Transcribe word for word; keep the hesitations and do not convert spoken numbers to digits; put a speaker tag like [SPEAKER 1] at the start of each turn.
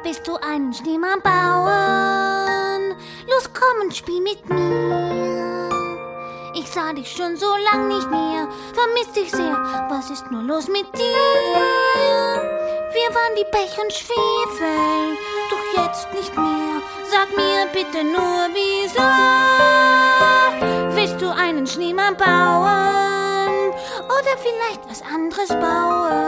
[SPEAKER 1] Bist du einen Schneemann bauen? Los, komm und spiel mit mir. Ich sah dich schon so lang nicht mehr, vermiss dich sehr, was ist nur los mit dir? Wir waren wie Pech und Schwefel, doch jetzt nicht mehr. Sag mir bitte nur, wieso? Willst du einen Schneemann bauen? Oder vielleicht was anderes bauen?